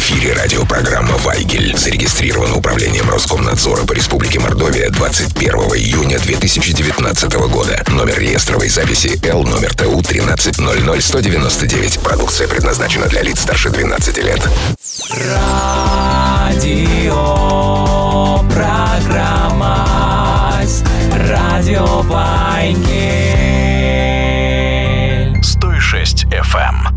эфире радиопрограмма «Вайгель». Зарегистрирована управлением Роскомнадзора по Республике Мордовия 21 июня 2019 года. Номер реестровой записи Л номер ТУ 1300199. Продукция предназначена для лиц старше 12 лет. Радиопрограмма «Радио Вайгель». 106 FM.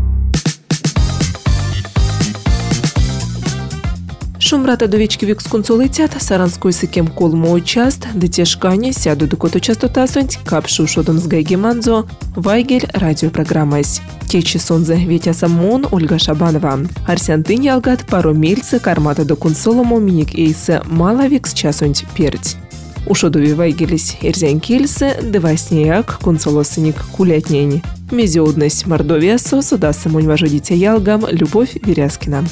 Шумрата довічки вік сконсолицят, саранської сикем колмо част, дитяшкані сяду до кото частотасонь, капшу шодом з гайгіманзо, Вайгель радіопрограмась. Течі сонзе Вітя Самон, Ольга Шабанова. Арсянтин ялгат пару мільце кармата до консолому мінік ейсе мала вік з часонь перть. У шодові Вайгеліс ірзян кільсе, девасніяк консолосинік кулятнєнь. Мезіоднесь Мордовія сосуда самонь важодіця ялгам Любов Вірязкіна.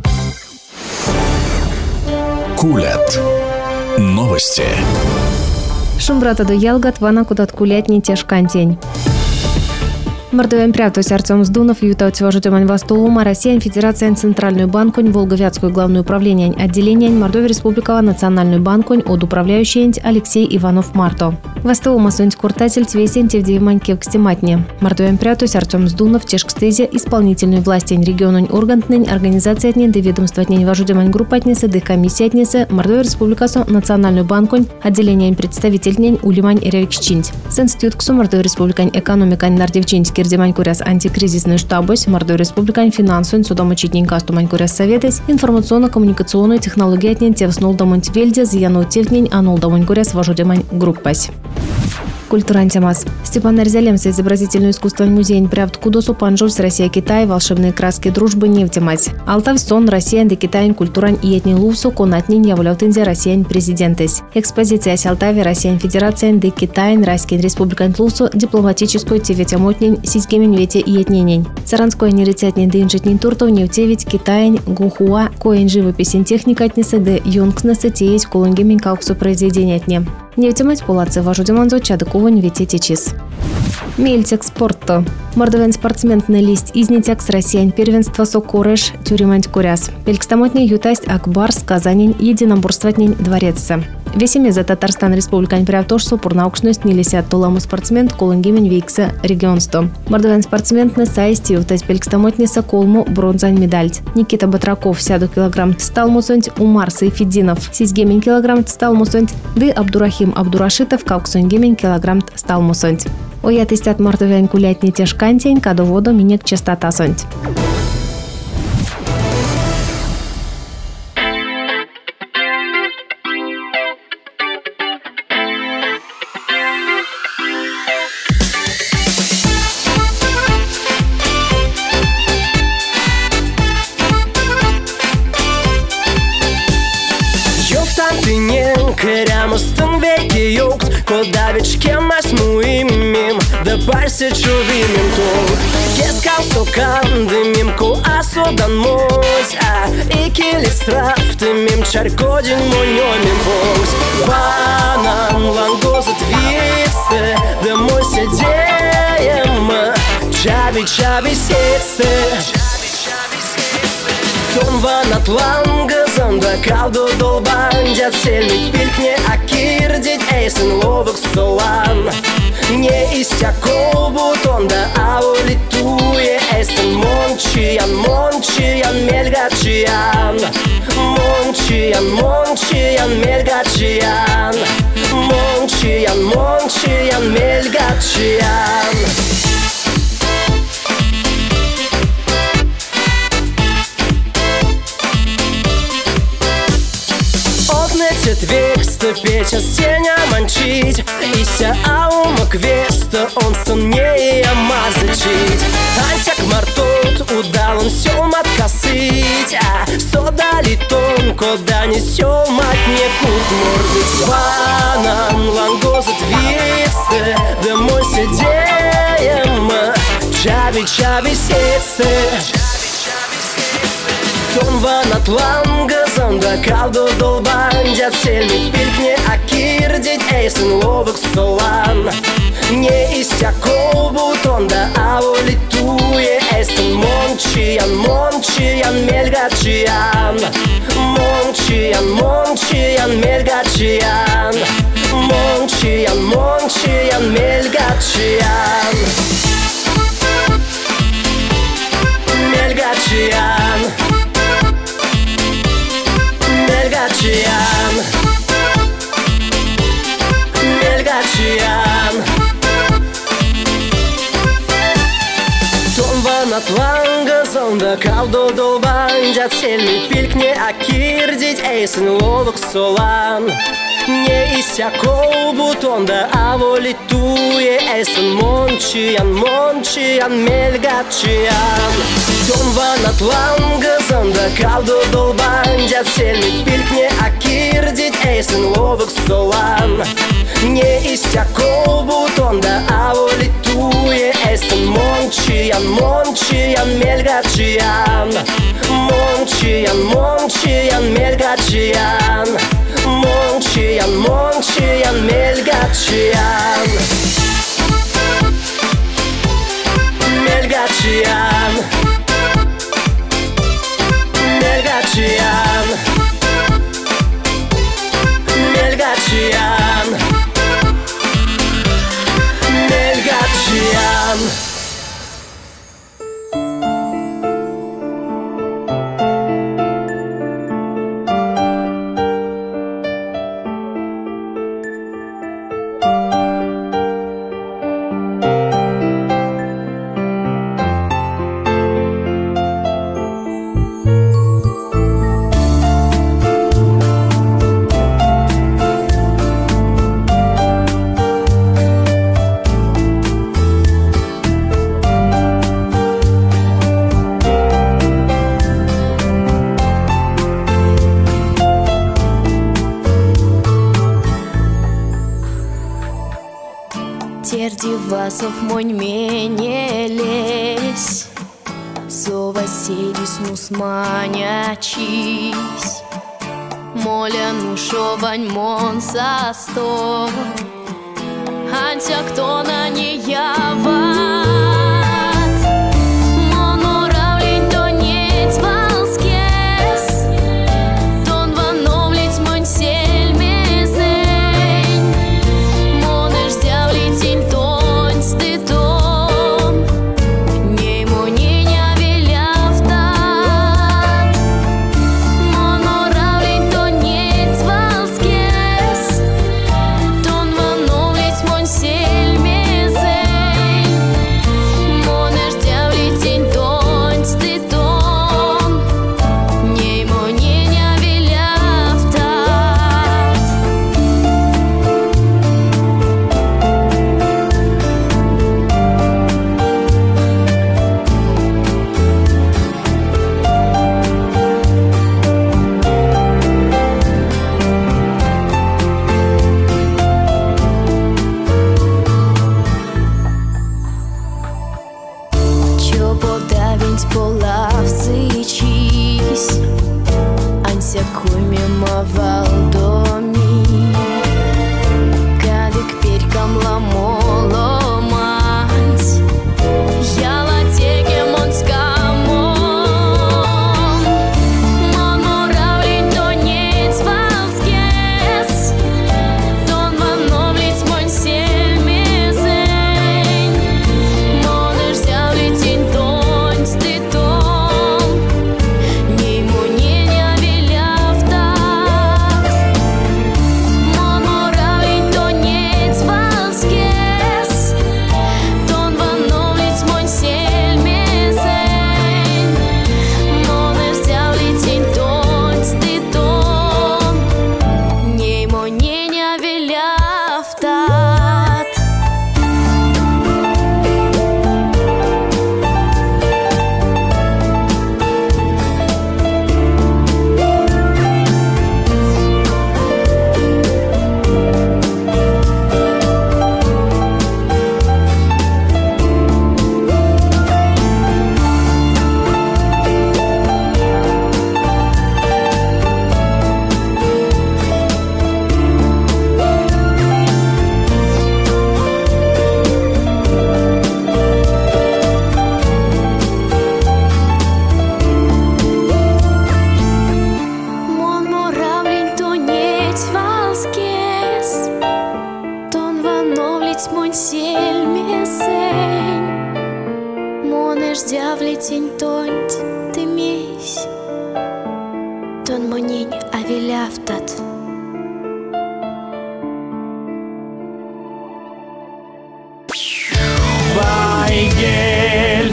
Кулят. Новости. Шумбрата до ялгат вана кудат кулятни тяжкантень. Мордовян прятусь Артем Сдунов, юта отвожутемань Востолума, Россия, Федерация, Центральный банконь, Волговятское главное управление отделение, Мордовия Республика, Национальный банконь, от управляющий Алексей Иванов-Марто. Востолума сонь куртатель Твесень Тевдеемань Кевкстематне. Мордовян прятусь Артем Сдунов, Тешкстезия, исполнительную властень региононь органтнень, организация отнень, ведомствотнень вожудемань группатницы, комиссия отнесы, Мордовия Республика, Национальный банконь, отделение представительнень Улимань Ревикщинь. Сенститут ксу Мордовия Республика экономика нардевчинь Кирдемань куряс антикризисный штабось, Мордовия Республика финансовый судомочитненька стумань куряс советес, информационно-коммуникационную технологию отнень тевснул домонь твельде, зияну тевнень анул домонь куряс вожудемань группась. Культурантемас. Степан Арзялемса, изобразительное искусство музей правд Кудосу, Панжурс, Россия, Китай, волшебные краски дружбы, нефтемать. Алтав сон, Россия, де Китай, культурань и этни лусу, конатнин, являются Россия, президентес. Экспозиция Алтаве, Россия, Федерация, де Китай, Россия, Республика лусу, дипломатическую теветямотнин, сиськемин вете и этнинень. Саранской нерецятнин, де инжетнин туртов, нефтевить, Китай, Гухуа, коин живописен техника отнеса, де юнгснеса теять, колонгемин кауксу произведения отне. Нефтемать полацы вожудеманзо чадыковань вететечис. Мельтек спорто. Мордовян спортсменный лист изнитяк с Россиян первенство сокореш тюреманть куряс. Пелькстамотний ютасть Акбарс Казанин единоборствотнень дворецся. Весеме за Татарстан Республикань прявтошсу пурнаукшность нелися толаму спортсмен колонгемень вейкса регионсто. Мордовян спортсменный сайсти ютасть пелькстамотний соколму бронзань медальт. Никита Батраков сяду килограмм сталмусонть, Умар Сайфеддинов сизгемень килограмм сталмусонть, ды Абдурахим Абдурашитов кауксонгемень килограмм сталмусонть. Оят истят мордовян кулятни тяжкантень, кадоводу минек частота сонть. Keremustun vekiyuks, kodavičkiemas muimim, dabar sičiuvimim tus. Keskau sukandimim, ku asodan mus, iki listraftimim, čarkodin monionim bus. Vanam langos atvyksta, damoj sėdėjim, čavi sėsti. Tom van atlangazam, da kaldu dolbandžiat, selmit pilkne akirdit, eisin lovuk solan. Ne istekau buton, da aulituje, eisin mončijan, melgačijan. Mončijan, melgačijan. Mončijan, melgačijan. Четверг печа стеня манчить, ися аума квеста, он стан не мазачить. Ансяк мартот удал он сём откосыть, содали тонко, да не сём от не кут мордыть. Ванам лангоза твисты, да мой сидеем, чави сетсы. Tom van atlangazam, da kaldu dolbandžiat, selmit pilkne akirdit, eisin lovuk solan. Ne istekau buton, da aulituje, eisin mončijan, melgačijan. melgachian, monchian, monchian, melgachian, melgachian, melgachian, melgachian. Atlanga zonda kaldo dolban Jatselmi pilkne akirдить Эйсен ловок солан Не иссякол бутонда Аволитуе Эйсен мончиян Мончиян мельгачиян Донван Атланга zonda kaldo dolban Jatselmi pilkne akirдить Эйсен ловок солан Не иссякол бутонда Аволитуе Эйсен мончиян Monchian, melgachian, monchian, monchian, melgachian, monchian, monchian, melgachian, melgachian, melgachian, melgachian, melgachian. Тердивасов монь менелесь, Соваседис мусманячись, Моля нушовань мон састо, Антя кто на не яват, Моноравлень то нет валскес, Тон вановлить монь сельмезень, Монеш зявлить им тонь стытом, Неймо не вилявтат, Моноравлень то нет валскес, Тон вановлить монь сельмезень, Монеш зявлить им тонь стытом, Неймо не вилявтат. Чо подавить полавсычись, Анся куймема валдоми, Кадык перькам ламоломать, Яла теге монскамон, Моноравлень то нет валскес, Тон вановлить монь сельмезень, Монеш зявлить им тонь стытом, Неймо не вилявтат, дождя в летень тонь ты месь, тон монень авиляфтат. Вайгель.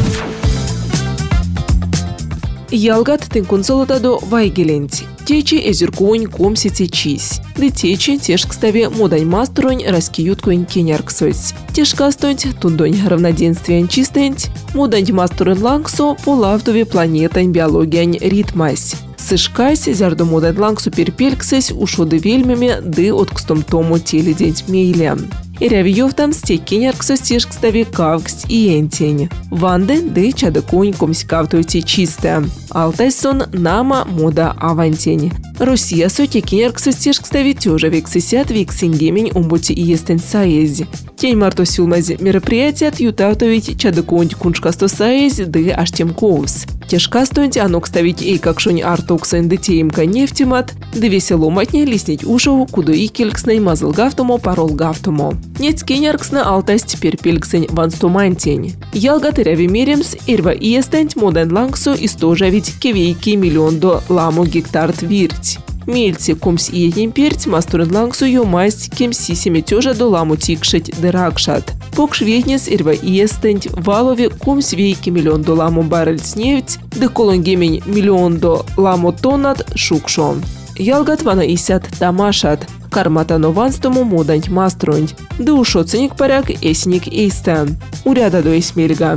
Ялгат тын консолотадо Вайгеленти. Течи эзюркуонь комсити чись. Ды течи тешкставе модань мастронь раскиютконь кенярксось. Тешкастонь тундонь равноденствиен чистеньь. Модань мастрон лангсо полавтове планетань биологиянь ритмась. Сышкась зярду модань лангсу перпельксесь ушоды вельмями ды откстом тому теледень мейле. Ирявиёвтам стек кенярксось тешкставе кавксть и энтень. Ванды ды чадыконь комсь кавтуйте чистая. Алтайсон нама мода авантень. Россия соте кенярксось тешкставе тёжа вексисят вексингемень умботи и естень саези. Тень марто сюлмази мероприятият ютавтовить чадыконь куншкасто саези ды аштем ковс. Тешкастонь анокставить эй какшонь артоксен дытеемка нефтемат, ды весело матне лиснить ушоу, кудо и кельксней мазл гафтомо парол гафтомо. Нец кенярксна алтасть перпельксень ванстомантень. Ялгат иряви меремс ирва иестенть моден лангсо истожавить кевейки миллион до ламо гектарт вирть. Мельти комс иетень перть мастрон лангсу ёмасть кемси семетёжа до ламу тикшить дыракшат. Покш ветнес ирва иестенть валове комс вейки миллион до ламу баррельц нефть, да колонгемень миллион до ламу тоннат шукшон. Ялгат вана исят тамашат. Карматано ванстому модань мастронь. Да ушо ценик паряк эсник эйстан. Уряда до эсмельга.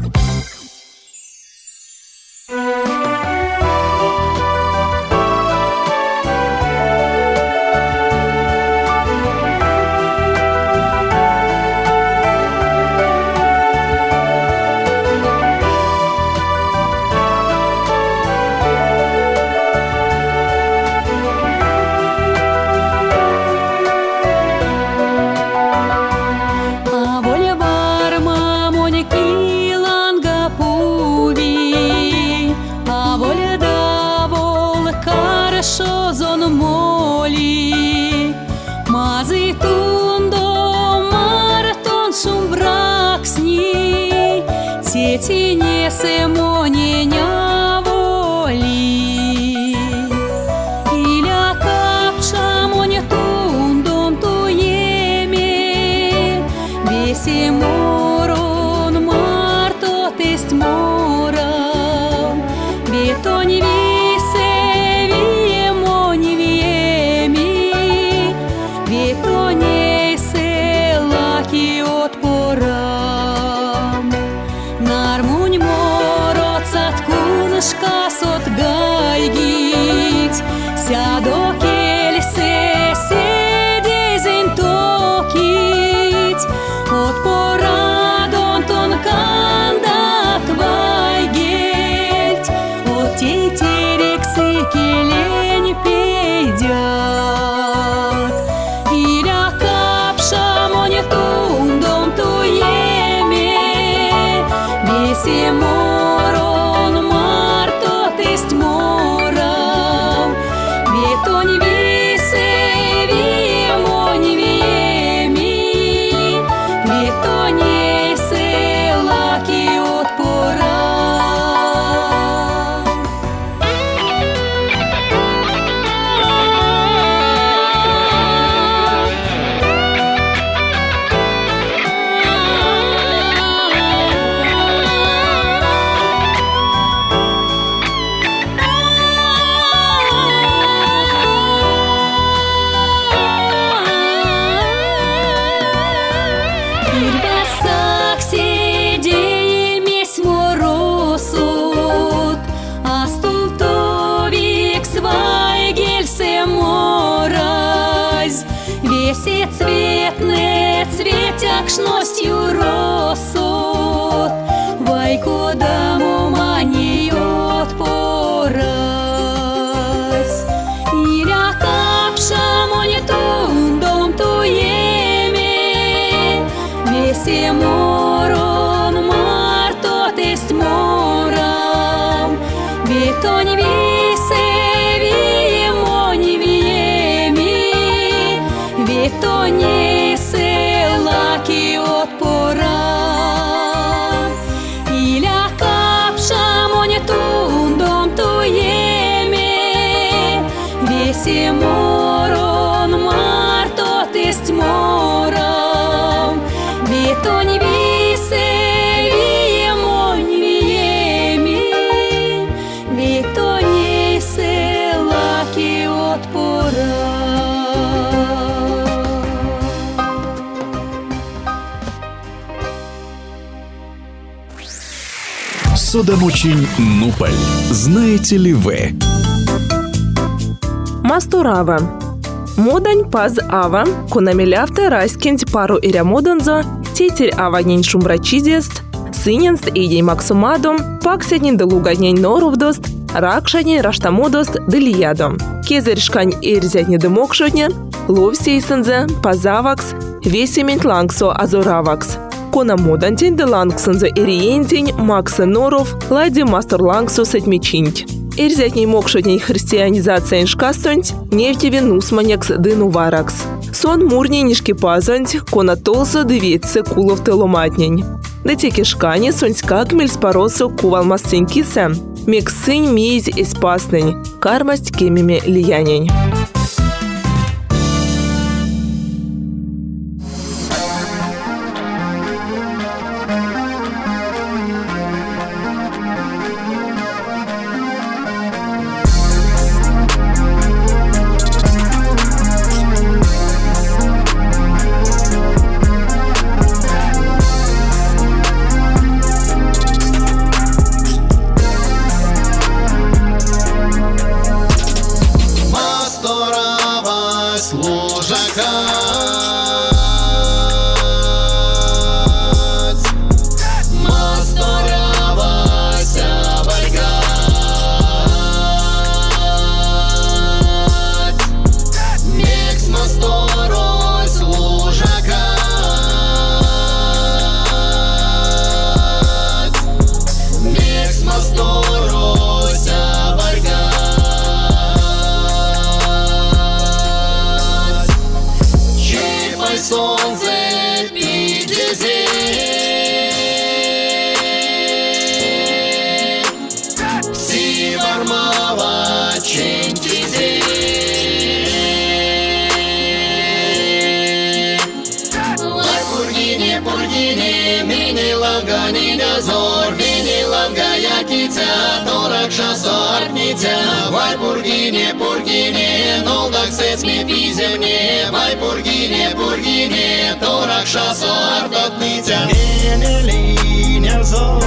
Тенесе моненя воли, иля капча моне тундом туеме, весе морон марто тест морам, бето не весе виемо не виеми, бето не се лаки отпорам. Нармунь мороцат кунышкас от гайгить, сядо кельсе седезень токить, от порадон тонкандак вайгельть, от тейтерексы келень пейдят, иля капша моне тундом туеме, весе морон марто тест морам, бетонь весе виемо не виеми, бетонь се лаки отпорам. Цветне цветяк шностью росот, вайку даму маниот пораз. Иля капша моне тундом туеме, весе морон марто тест морам, бетонь весе виемо не виеми, бето не се лаки отпора, иля Весе морон марто тесть мором, Витонь висе виемонь виеми, Витонь се лаки отпора. Судомучень Нупель. Знаете ли вы? Мастурава. Модань паз ава, кунамилявте раскинть пару иря модонзо, тетерь ава нень шумбрачидест, сыненст идей максумадом, паксянин делуганень норовдост, ракшанин раштамодост делиядом. Кезерь шкань ирзятни демокшотня, ловсейсензе, пазавакс, весемень лангсо азоравакс. Кона модантень де лангсензе ириентень, максе норов, лади мастер лангсо сетмичинть. Ирзятней мокшотней христианизация шкастонть, нефтеви нусманякс дыну варакс. Сон мурней нишки пазонть, кона толсо девице кулов теломатнень. Детеки шкани сонть какмель споросо кувал массенькисе, мексынь мейз испаснень, кармасть кемими лиянень. Vai purgine, noldak sesmi pizemne. Vai purgine, torak šaso ardatnice. Linia zor.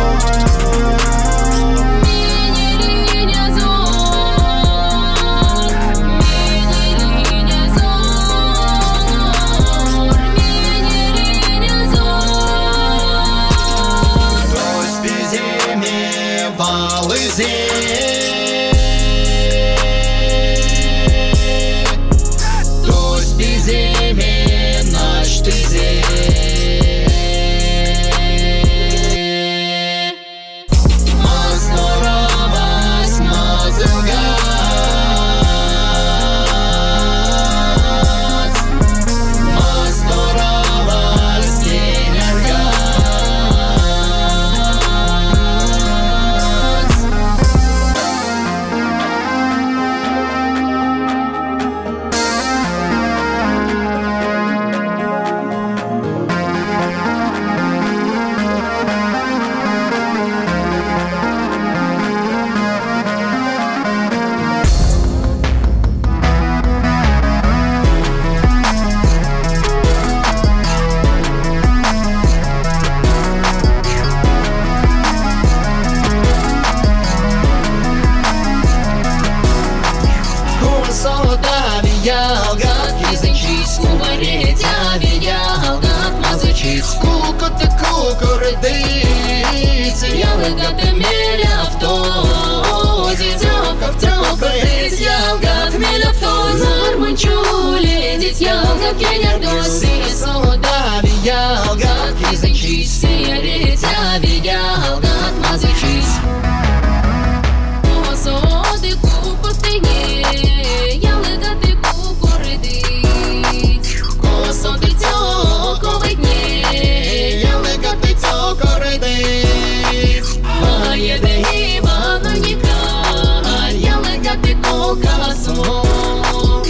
Ивановника, я легати колкасо.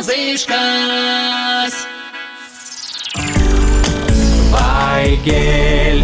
музышкась. Вайгель.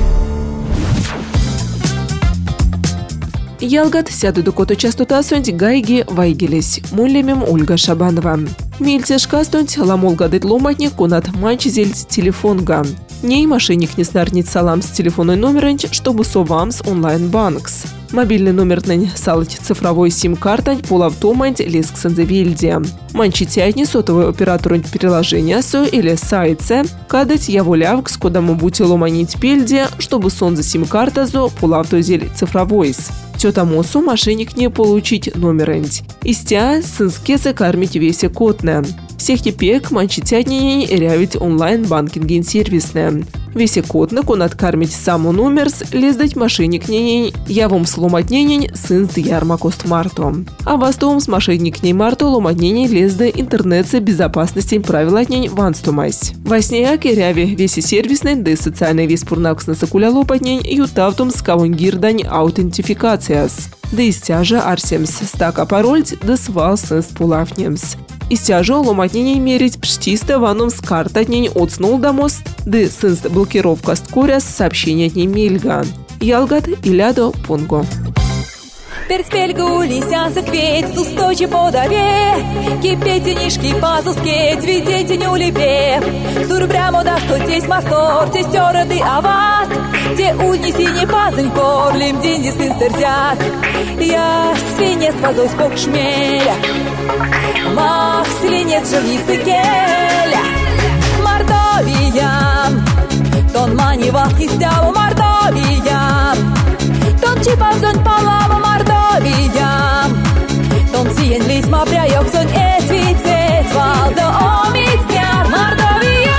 Ялгат сяду до кото частота сонть гайги вайгелес. Мулемем Ольга Шабанова. Мильтешка стонть ламолгадет ломатник кунат манчизель телефонга. Ней мошенник не снарнит салам с телефонной номеренч, чтобы совамс онлайн-банкс. Мобильный номер нань салать цифровой сим-картань полавтомант леск санзевильде. Манчитятни сотовый оператор приложения со или сайтсе, кадать яволявк с кодом будь ломанить пельде, чтобы сон за сим-карта зо полавтозель цифровойс. Тетамосу мошенник не получить номеренч. Истя сынскеце кармить весе котне. Всех тепек манчитятни рявить онлайн-банкинген сервисне. Весе котне конат кармить саму номерс, лездать мошенник ней, явом сломатненень сын с ярмакост марто. А вастом с мошенник ней марто ломатненень лезда интернетце безопасности правила ней ванстумайс. Васняяк и ряви весе сервисне, да социальный вес пурнакс на сакуля лопатнень, ютавтум скавунгирдань аутентификациас. Да истяжа арсемс стака парольть, да свал сын с пулавнемс. Истяжа ломатненень мерить пштиста ваном с картатнень отснул домост, да сын блокировка скоря сообщения от ней мельга. Ялгат и лядо понго. Перспельгу лисянца кветь, тусточи подаве, кипетенишки пазускеть, видетеню лепе. Сурбрямо да стотесь мастор, тестёрады ават, те удниси не пазынь корлим, деньги сын стерзят. Я свинец пазой скок шмеля, мах свинец живницы келя. Мордовия, тон мани вахти стяву Мордовия, тон чипазонь палаву Мордовия, тон сиен лис мапряёк сон эсвицет валда омицняр Мордовия.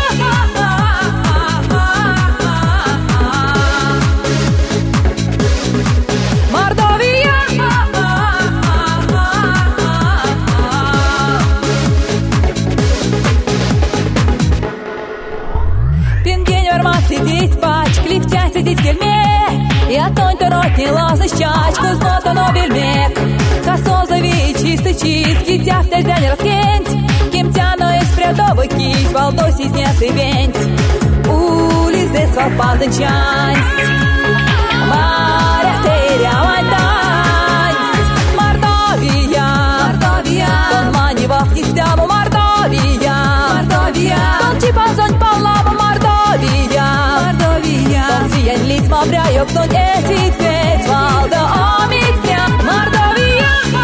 Мордовия. Пингень вармат сидеть пач, клифтя сидеть кельме, и оттонь-то рот не лазать чачку, знота но вельмек. Косозови чистый чист, китя в тязя не раскенть, кемтяно из прядовый кись, волдось из несывенть. Улизе свал пазычансть, моря теря вантансть. Мордовия, Мордовия, тон мани вахти стяву Мордовия, Мордовия, тон чипазонь палаву Мордовия, Мордовия, тон сиен лис мапряёк сон эсвицет валда омицня Мордовия.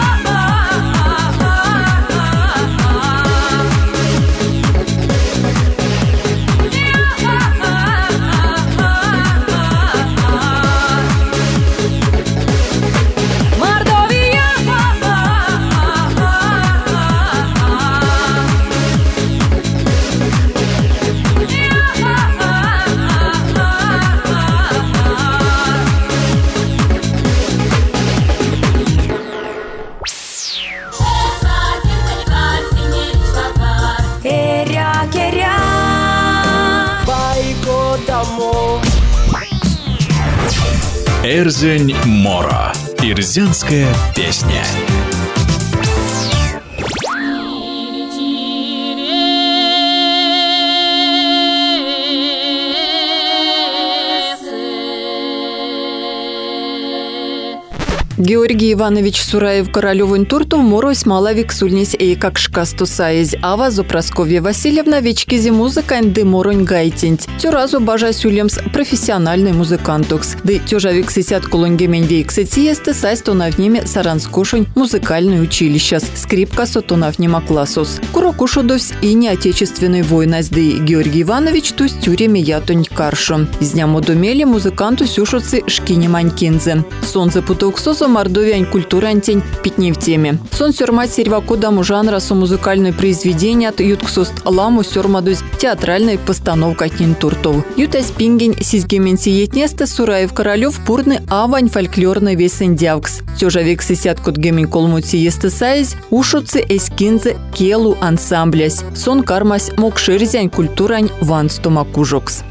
Эрзень Мора. Ирзянская песня. Георгий Иванович Сураев Королёвын турту морось малавик сульнись как шкасту саез, ава зо Прасковья Васильевна вечкизи музыкань ды моронь гайтинть. Тюразу бажа сюлемс профессиональный музыкантукс. Ды тёжавик сисят кулонгемень вейксетиесты сайс тонавниме саранскошень музыкальное училище. Скрипка со тонавнима классус. Курокушодовс и неотечественной войнась ды Георгий Иванович тусь тюреме ятонь каршу. Из дня модумели музыканту сюшуцы шкини манькинзе. Сонце путауксозо мордовиань культурантень питни в теме. Сон сёрмать серьваку даму жанра со музыкальное произведение от ютксост ламу сёрмадусь театральной постановка туртов. Ютась пингень сизгеменсиетнесте Сураев Королёв пурны авань фольклорный весен дявкс. Тёжавик сисят кот гемень колмутиесте сайз ушуцы эскинзе келу ансамблясь. Сон кармась мокширзянь культурань ванстомакужокс.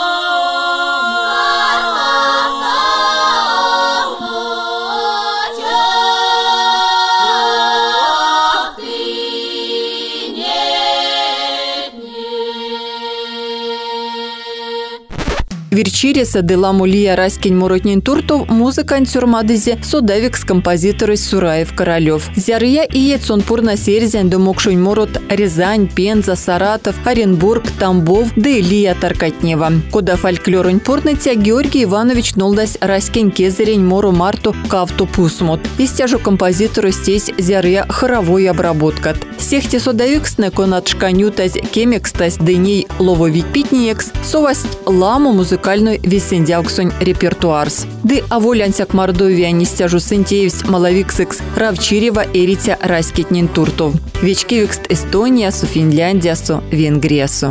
Yeah. Равчириса Деламулия Раскинь Муротнин Туртов музыкант сюрмадызе Судавикс композитор из Сураев Королев. Зярья и Ецон Пурна Серзян Думокшунь Мурот Рязань, Пенза, Саратов, Оренбург, Тамбов, да Илья Таркатнева. Куда фольклорунь Пурнытя Георгий Иванович нолдась Раскинь Кезерень Мору Марту Кавту Пусмут. Истяжу композитору стесь зярья хоровой обработкат. Сехте Судавикс неконат шканютась кемекстась дыней лововик питниекс, совасть ламу музыкальную весендяуксунь репертуарс. Ды аволянсяк Мордовия нестяжу сентеевс маловиксекс Равчирева эритя Раскитнин Туртов. Вечкевикст Эстония су Финляндия су Венгрия су.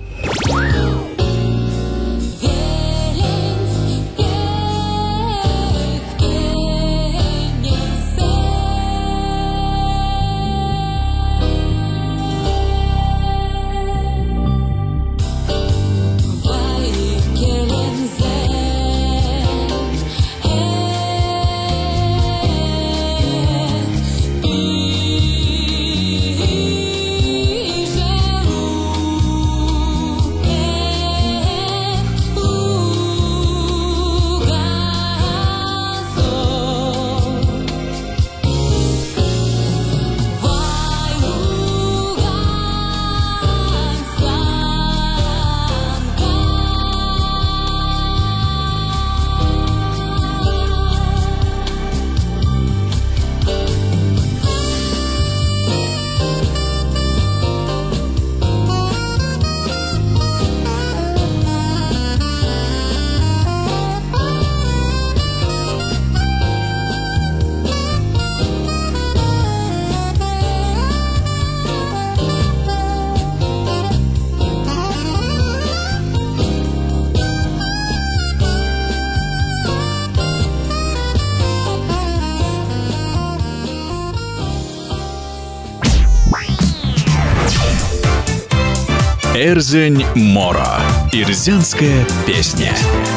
Эрзень Мора. Ирзянская песня.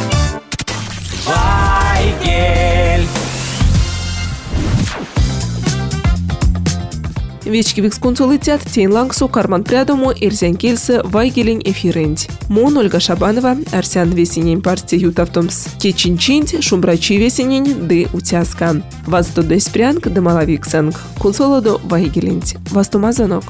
Вайгель. Вечки викскунцу летят тень лангсу карман прядому Ирзян Кельсы Вайгелень эфиренч. Мон Ольга Шабанова, Арсян весенень партия ютавтомс. Кечинчинь, шумбрачи весенень, ды утяска. Вас до деспрянг, да маловиксанг. Кунсолодо Вайгеленч. Вас тумазанок.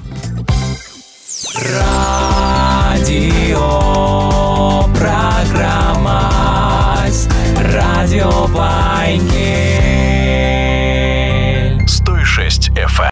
Радио программа. Радио Вайгель.